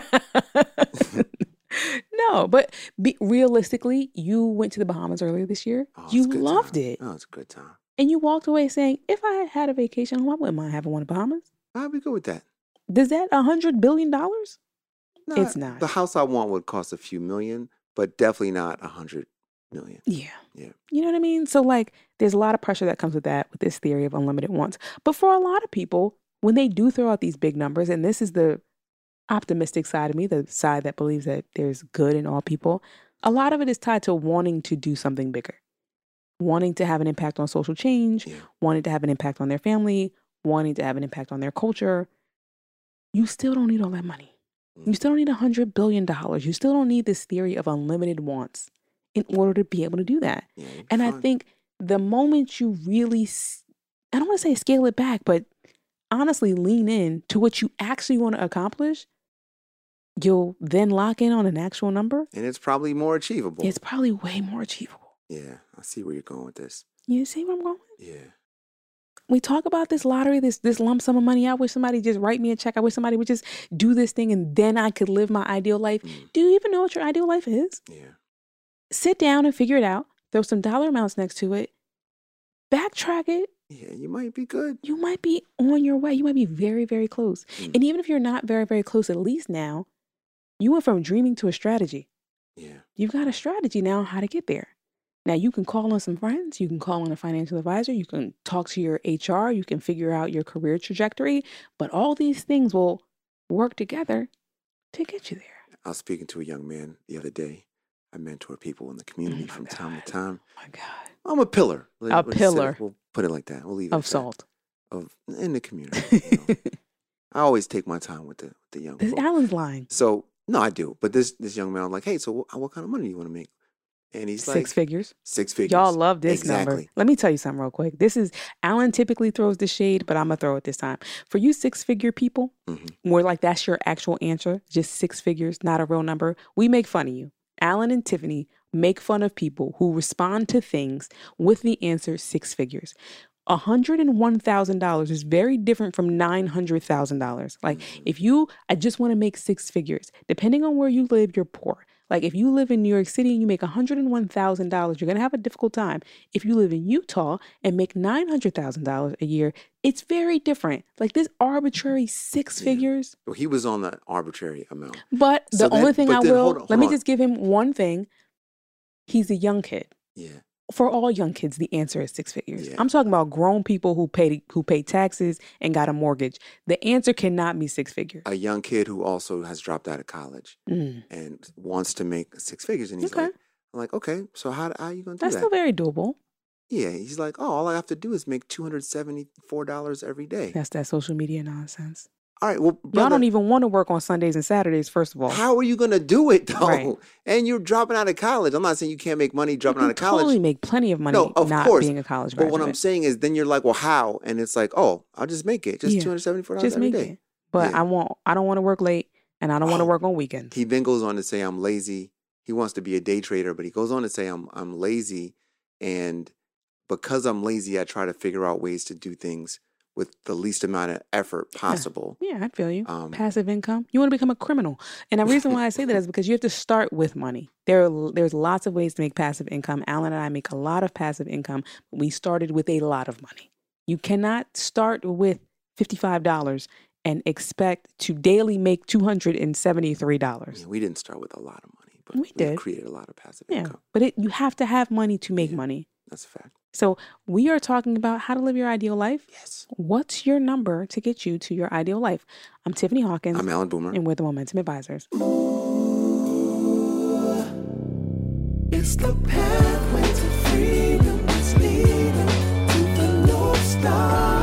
No, but realistically, you went to the Bahamas earlier this year. You loved it. Oh, it's a good time. And you walked away saying, if I had a vacation home, I wouldn't mind having one in Bahamas. I'd be good with that. Does that $100 billion? No, it's not. The house I want would cost a few million, but definitely not 100 million. Yeah. Yeah. You know what I mean? So like, there's a lot of pressure that comes with that, with this theory of unlimited wants. But for a lot of people, when they do throw out these big numbers, and this is the optimistic side of me, the side that believes that there's good in all people, a lot of it is tied to wanting to do something bigger, wanting to have an impact on social change, wanting to have an impact on their family, wanting to have an impact on their culture. You still don't need all that money. You still don't need $100 billion. You still don't need this theory of unlimited wants in order to be able to do that. Yeah, and I think the moment you really, I don't want to say scale it back, but honestly lean in to what you actually want to accomplish, you'll then lock in on an actual number. And it's probably more achievable. It's probably way more achievable. Yeah, I see where you're going with this. You see where I'm going? Yeah. We talk about this lottery, this lump sum of money. I wish somebody just write me a check. I wish somebody would just do this thing and then I could live my ideal life. Do you even know what your ideal life is? Yeah. Sit down and figure it out. Throw some dollar amounts next to it. Backtrack it Yeah, you might be good. You might be on your way. You might be very, very close. And even if you're not very, very close, at least now, you went from dreaming to a strategy. Yeah. You've got a strategy now how to get there. Now, you can call on some friends. You can call on a financial advisor. You can talk to your HR. You can figure out your career trajectory. But all these things will work together to get you there. I was speaking to a young man the other day. I mentor people in the community from time to time. Oh, my God. I'm a pillar. A pillar. We'll put it like that. We'll leave it Of at that. salt. In the community. You know. I always take my time with the young This folk. Alan's lying. So, no, I do. But this young man, I'm like, hey, so what kind of money do you want to make? And he's like, 6 figures. 6 figures. Y'all love this number. Exactly. Let me tell you something real quick. Alan typically throws the shade, but I'm going to throw it this time. For you 6-figure people, where like that's your actual answer, just 6 figures, not a real number, we make fun of you. Alan and Tiffany make fun of people who respond to things with the answer 6 figures. $101,000 is very different from $900,000. Like I just want to make 6 figures. Depending on where you live, you're poor. Like if you live in New York City and you make $101,000, you're going to have a difficult time. If you live in Utah and make $900,000 a year, it's very different. Like this arbitrary 6 figures. Well, he was on the arbitrary amount. But So the only then- thing but I then will, hold on, let me hold on. just give him one thing. He's a young kid. Yeah. For all young kids, the answer is 6 figures. Yeah. I'm talking about grown people who pay taxes and got a mortgage. The answer cannot be 6 figures. A young kid who also has dropped out of college and wants to make 6 figures. And he's Okay. like, I'm like, okay, so how are you going to do That's that? still very doable. Yeah. He's like, oh, all I have to do is make $274 every day. That's that social media nonsense. All right, well, Y'all brother, don't even want to work on Sundays and Saturdays, first of all. how are you going to do it, though? Right. And you're dropping out of college. I'm not saying you can't make money dropping out of college. Totally make plenty of money No, of not course. being a college But graduate. what I'm saying is then you're like, well, how? And it's like, oh, I'll just make it. Just Yeah. $274 Just every make day. it. But Yeah. I don't want to work late and I don't want to work on weekends. He then goes on to say, I'm lazy. He wants to be a day trader, but he goes on to say, I'm lazy. And because I'm lazy, I try to figure out ways to do things with the least amount of effort possible. Yeah, I feel you. Um, Passive income. You want to become a criminal. And the reason why I say that is because you have to start with money. There's lots of ways to make passive income. Alan and I make a lot of passive income. We started with a lot of money. You cannot start with $55 and expect to daily make $273. Yeah, we didn't start with a lot of money, but We did. created a lot of passive Yeah, income. but you have to have money to make Yeah. money. That's a fact. So we are talking about how to live your ideal life. Yes. What's your number to get you to your ideal life? I'm Tiffany Hawkins. I'm Alan Boomer. And we're the Momentum Advisors. It's the pathway to freedom that's leading to the North Star.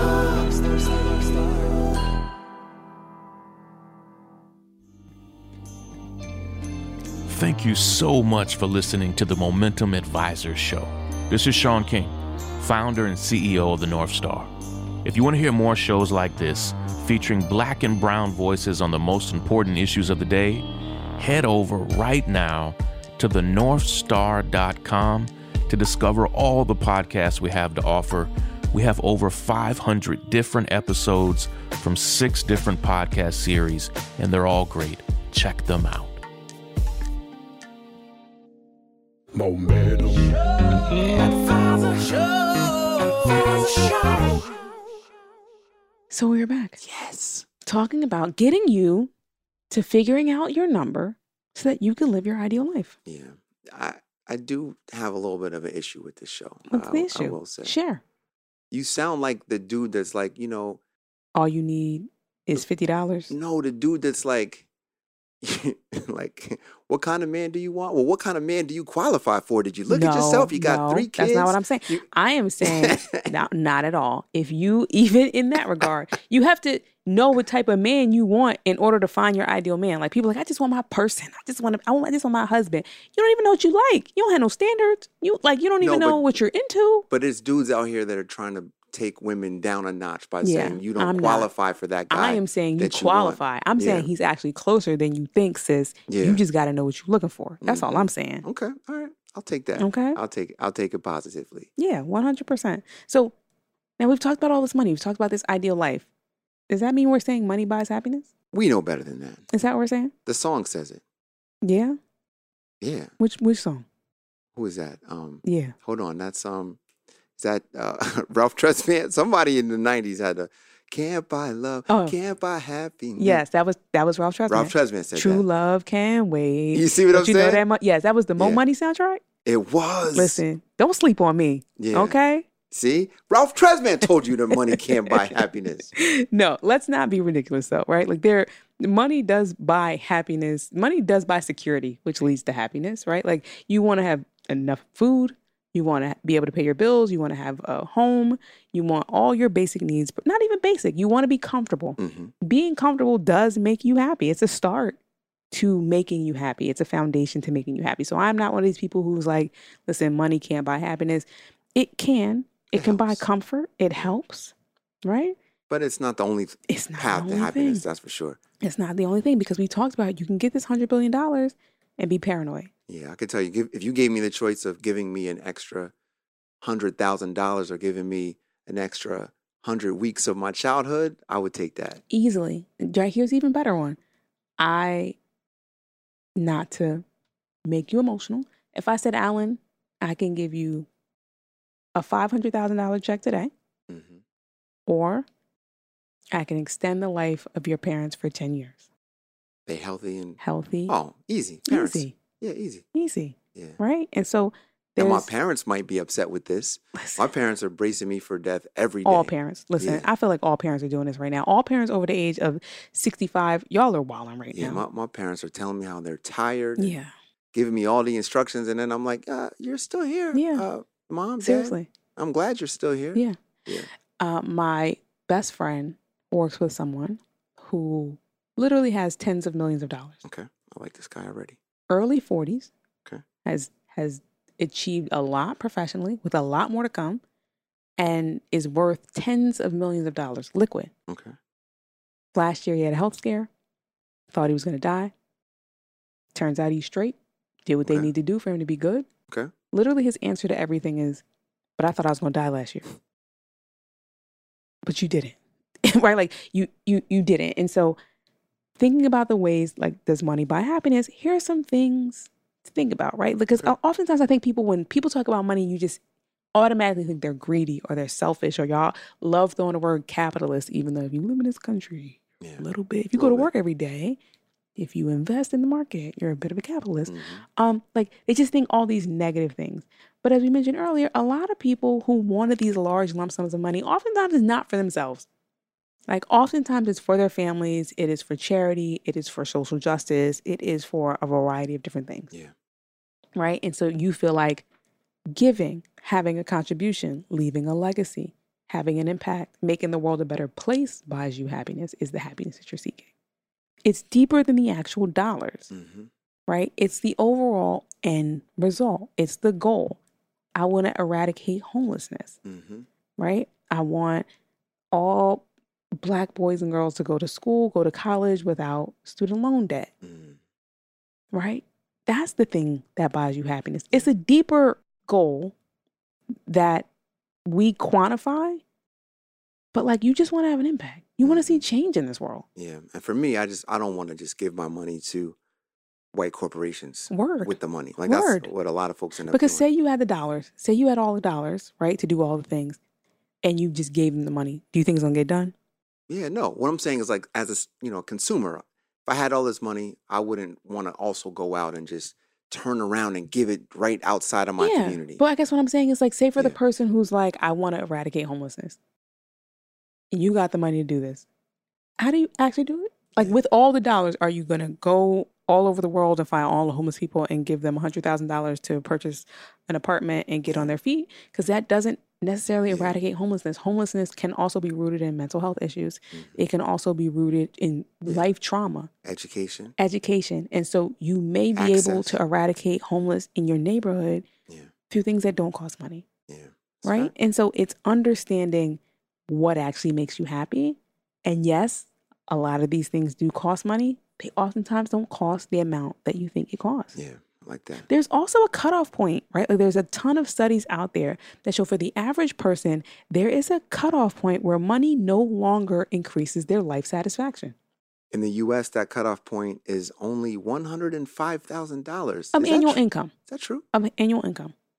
Thank you so much for listening to the Momentum Advisors Show. This is Sean King, founder and CEO of the North Star. If you want to hear more shows like this, featuring black and brown voices on the most important issues of the day, head over right now to thenorthstar.com to discover all the podcasts we have to offer. We have over 500 different episodes from 6 different podcast series, and they're all great. Check them out. Momentum. So we're back. Yes. Talking about getting you to figuring out your number so that you can live your ideal life. Yeah. I do have a little bit of an issue with this show. What's the issue? I will say. Share. You sound like the dude that's like, All you need is $50. no, the dude that's like, like, what kind of man do you want? Well, what kind of man do you qualify for? Did you look at yourself? You got 3 kids. That's not what I'm saying. I am saying, not at all. If you, even in that regard, you have to know what type of man you want in order to find your ideal man. Like people are like, I just want my person. I just want my husband. You don't even know what you like. You don't have no standards. You don't even know what you're into. But it's dudes out here that are trying to take women down a notch by Yeah, saying you don't I'm not. qualify for that guy. I am saying you that you want. qualify. I'm saying Yeah. he's actually closer than you think, sis. Yeah. You just got to know what you're looking for. That's all I'm saying. Okay, all right, I'll take that. Okay. I'll take it positively. Yeah, 100%. So now we've talked about all this money. We've talked about this ideal life. Does that mean we're saying money buys happiness? We know better than that. Is that what we're saying? The song says it. Yeah. Yeah. Which song? Who is that? Yeah. Hold on. That's Is that Ralph Tresvant? Somebody in the 90s had a "Can't buy love, Oh. can't buy happiness." Yes, that was Ralph Tresvant. Ralph Tresvant said True that. love can wait. You see what Don't I'm you saying? know that? Yes, that was the Mo Yeah. Money soundtrack. It was. Listen, don't sleep on me. Yeah. Okay? See? Ralph Tresvant told you that money can't buy happiness. No, let's not be ridiculous though, right? Like money does buy happiness. Money does buy security, which leads to happiness, right? Like you want to have enough food. You want to be able to pay your bills. You want to have a home. You want all your basic needs, but not even basic. You want to be comfortable. Mm-hmm. Being comfortable does make you happy. It's a start to making you happy. It's a foundation to making you happy. So I'm not one of these people who's like, listen, money can't buy happiness. It can. It can buy helps. comfort. It helps, right? But it's not the only It's not path the to only happiness, thing. that's for sure. It's not the only thing because we talked about you can get this $100 billion and be paranoid. Yeah, I could tell you, if you gave me the choice of giving me an extra $100,000 or giving me an extra 100 weeks of my childhood, I would take that. Easily. Right, here's even better one. Not to make you emotional, if I said, Alan, I can give you a $500,000 check today, Mm-hmm. or I can extend the life of your parents for 10 years. They healthy and Healthy. oh, easy. Parents. Easy. Yeah, easy. Easy. Yeah. Right? And so And my there's parents might be upset with this. listen, My parents are bracing me for death every day. all parents. Listen, Yeah. I feel like all parents are doing this right now. All parents over the age of 65, y'all are wilding right Yeah, now. my parents are telling me how they're tired. and Yeah. Giving me all the instructions, and then I'm like, you're still here. Yeah. Mom, Dad, Seriously. I'm glad you're still here. Yeah. Yeah. My best friend works with someone who literally has tens of millions of dollars. Okay. I like this guy already. Early 40s. Okay. Has achieved a lot professionally with a lot more to come and is worth tens of millions of dollars liquid. Okay. Last year he had a health scare. Thought he was going to die. Turns out he's straight. Did what they Okay. need to do for him to be good. Okay. Literally his answer to everything is, but I thought I was going to die last year. But you didn't. Right? Like you didn't. And so thinking about the ways like does money buy happiness, here are some things to think about, right? Because Okay. oftentimes I think when people talk about money, you just automatically think they're greedy or they're selfish or y'all love throwing the word capitalist, even though if you live in this country Yeah. a little bit, if you go to Little bit. work every day, if you invest in the market, you're a bit of a capitalist. Mhm. Like they just think all these negative things. But as we mentioned earlier, a lot of people who wanted these large lump sums of money, oftentimes is not for themselves. Like oftentimes it's for their families, it is for charity, it is for social justice, it is for a variety of different things. Yeah. Right? And so you feel like giving, having a contribution, leaving a legacy, having an impact, making the world a better place buys you happiness is the happiness that you're seeking. It's deeper than the actual dollars, Mm-hmm. right? It's the overall end result. It's the goal. I want to eradicate homelessness, Mm-hmm. right? I want all Black boys and girls to go to school, go to college without student loan debt, Mm. right? That's the thing that buys you happiness. It's a deeper goal that we quantify, but like you just want to have an impact. You want to see change in this world. Yeah. And for me, I don't want to just give my money to white corporations Word. with the money. Like Word. that's what a lot of folks end up Because doing. say you had the dollars, say you had all the dollars, right, to do all the things, and you just gave them the money. Do you think it's going to get done? Yeah, no. What I'm saying is like as a consumer, if I had all this money, I wouldn't want to also go out and just turn around and give it right outside of my community. But I guess what I'm saying is like, say for the Yeah. person who's like, I want to eradicate homelessness. And you got the money to do this. How do you actually do it? Like Yeah. with all the dollars, are you going to go all over the world and find all the homeless people and give them $100,000 to purchase an apartment and get on their feet? Because that doesn't necessarily Yeah. eradicate homelessness. Homelessness can also be rooted in mental health issues. Mhm. It can also be rooted in Yeah. life trauma, Education. education. And so you may be able Access. to eradicate homeless in your neighborhood Yeah. through things that don't cost money, Yeah. That's right? And so it's understanding what actually makes you happy. And yes, a lot of these things do cost money. They oftentimes don't cost the amount that you think it costs. Yeah. I like that. There's also a cutoff point, right? Like there's a ton of studies out there that show for the average person, there is a cutoff point where money no longer increases their life satisfaction. In the U.S., that cutoff point is only $105,000. Of Is that annual tr- income. Is that true? Of annual income.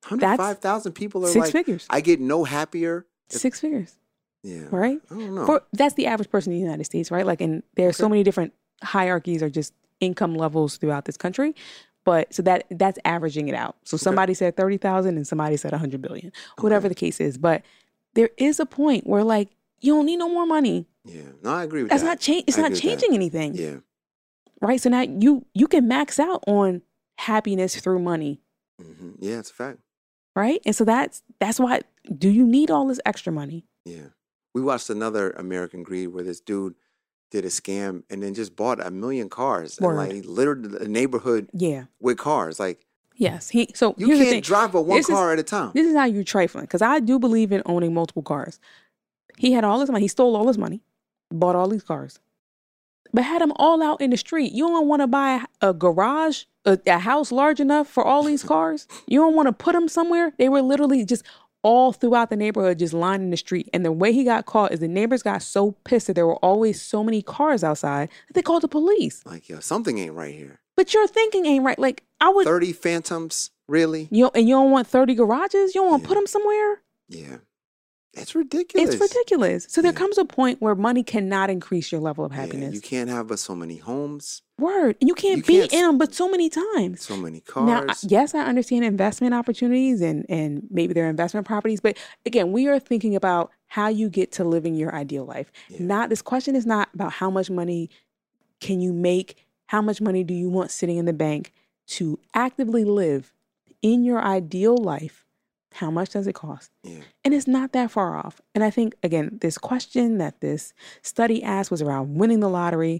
105,000 people are six like, figures. I get no happier. 6 figures, Yeah. right? I don't know. That's the average person in the United States, right? Like, and there are so many different hierarchies or just income levels throughout this country. But so that's averaging it out. So somebody said 30,000 and somebody said 100 billion, whatever the case is. But there is a point where like, you don't need no more money. Yeah. No, I agree with That's that. not change. It's I not agree with changing that. anything. Yeah. Right. So now you can max out on happiness through money. Mm-hmm. Yeah, it's a fact. Right. And so that's why, do you need all this extra money? Yeah. We watched another American Greed where this dude did a scam and then just bought 1 million cars. Word. And like he littered the neighborhood Yeah. with cars. Like Yes. So you here's the can't thing. drive but one This is- car at a time. This is how you're trifling, because I do believe in owning multiple cars. He had all his money. He stole all his money, bought all these cars, but had them all out in the street. You don't want to buy a garage, a house large enough for all these cars. You don't want to put them somewhere. They were literally just all throughout the neighborhood, just lining the street. And the way he got caught is the neighbors got so pissed that there were always so many cars outside that they called the police. Like, yo, something ain't right here. But your thinking ain't right. Like, I would, 30 Phantoms? Really? and you don't want 30 garages? You don't want to Yeah. put them somewhere? Yeah. It's ridiculous. It's ridiculous. So there Yeah. comes a point where money cannot increase your level of Yeah, happiness. you can't have but so many homes, Word. And you can't You be can't in them but so many times. so many Now, cars. yes, I understand investment opportunities and maybe they're investment properties. But again, we are thinking about how you get to living your ideal life. Yeah. This question is not about how much money can you make, how much money do you want sitting in the bank to actively live in your ideal life. How much does it cost? Yeah. And it's not that far off. And I think, again, this question that this study asked was around winning the lottery.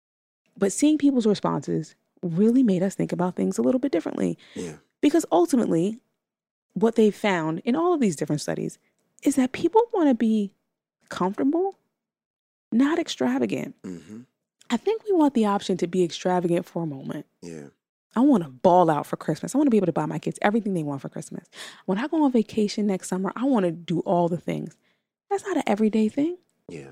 But seeing people's responses really made us think about things a little bit differently. Yeah. Because ultimately, what they found in all of these different studies is that people want to be comfortable, not extravagant. Mm-hmm. I think we want the option to be extravagant for a moment. Yeah. I want to ball out for Christmas. I want to be able to buy my kids everything they want for Christmas. When I go on vacation next summer, I want to do all the things. That's not an everyday thing. Yeah.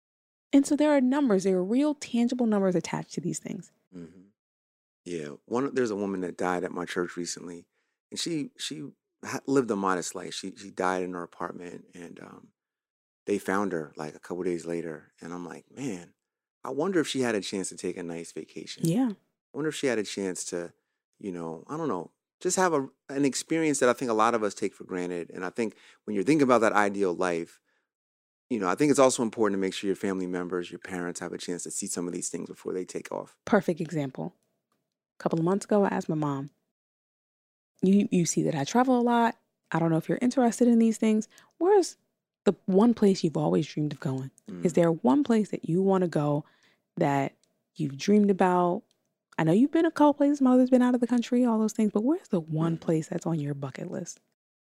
And so there are numbers, there are real tangible numbers attached to these things. Mm-hmm. Yeah. There's a woman that died at my church recently, and she lived a modest life. She died in her apartment, and they found her like a couple days later. And I'm like, man, I wonder if she had a chance to take a nice vacation. Yeah. I wonder if she had a chance to, I don't know, just have an experience that I think a lot of us take for granted. And I think when you're thinking about that ideal life, I think it's also important to make sure your family members, your parents have a chance to see some of these things before they take off. Perfect example. A couple of months ago, I asked my mom, you see that I travel a lot. I don't know if you're interested in these things. Where's the one place you've always dreamed of going? Is there one place that you want to go that you've dreamed about? I know you've been a couple places. Mother's been out of the country, all those things. But where's the one place that's on your bucket list?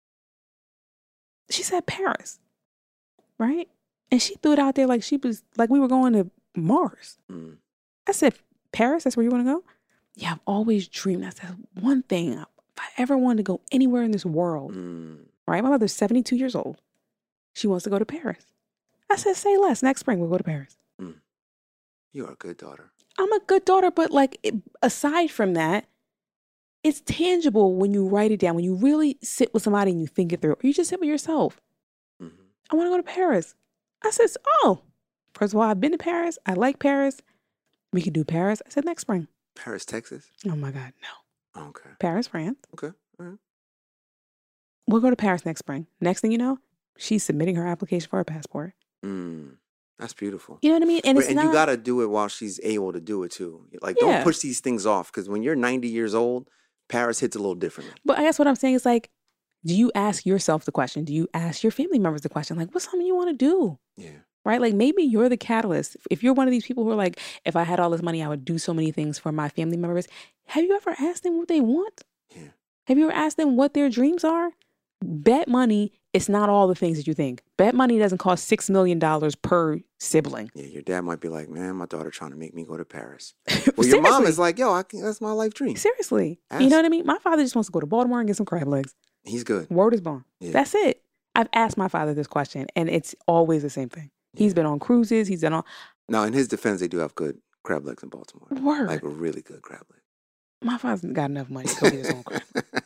She said Paris, right? And she threw it out there like she was like we were going to Mars. Mm. I said, Paris, that's where you want to go? Yeah, I've always dreamed. That's one thing. If I ever wanted to go anywhere in this world, right? My mother's 72 years old. She wants to go to Paris. I said, say less. Next spring, we'll go to Paris. You are a good daughter. I'm a good daughter, but aside from that, it's tangible when you write it down, when you really sit with somebody and you think it through, or you just sit with yourself. Mm-hmm. I want to go to Paris. I said, first of all, I've been to Paris. I like Paris. We could do Paris. I said, next spring. Paris, Texas? Oh my God, no. Okay. Paris, France. Okay. All right. We'll go to Paris next spring. Next thing you know, she's submitting her application for her passport. That's beautiful. You know what I mean? And it's you got to do it while she's able to do it too. Like, don't push these things off, because when you're 90 years old, Paris hits a little differently. But I guess what I'm saying is like, do you ask yourself the question? Do you ask your family members the question? Like, what's something you want to do? Yeah. Right? Like maybe you're the catalyst. If you're one of these people who are like, if I had all this money, I would do so many things for my family members. Have you ever asked them what they want? Yeah. Have you ever asked them what their dreams are? Bet money, it's not all the things that you think. Bet money doesn't cost $6 million per sibling. Yeah, your dad might be like, man, my daughter trying to make me go to Paris. Well, your mom is like, yo, that's my life dream. Seriously. Ask. You know what I mean? My father just wants to go to Baltimore and get some crab legs. He's good. Word is bond. Yeah. That's it. I've asked my father this question, and it's always the same thing. He's been on cruises. He's done all. Now, in his defense, they do have good crab legs in Baltimore. Word. Like a really good crab leg. My father's got enough money to go get his own crab.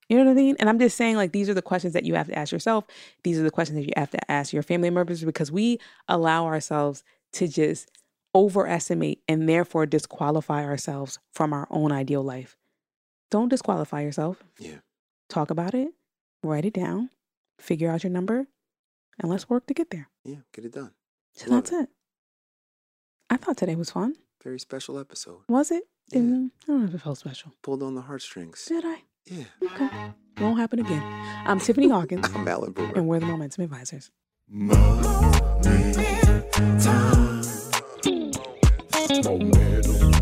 You know what I mean? And I'm just saying, like, these are the questions that you have to ask yourself. These are the questions that you have to ask your family members, because we allow ourselves to just overestimate and therefore disqualify ourselves from our own ideal life. Don't disqualify yourself. Yeah. Talk about it, write it down, figure out your number, and let's work to get there. Yeah, get it done. So that's it. I thought today was fun. Very special episode. Was it? Yeah. I don't know if it felt special. Pulled on the heartstrings. Did I? Yeah. Okay. Won't happen again. I'm Tiffany Hawkins. I'm Alan Boomer. And we're the Momentum Advisors. Momentum.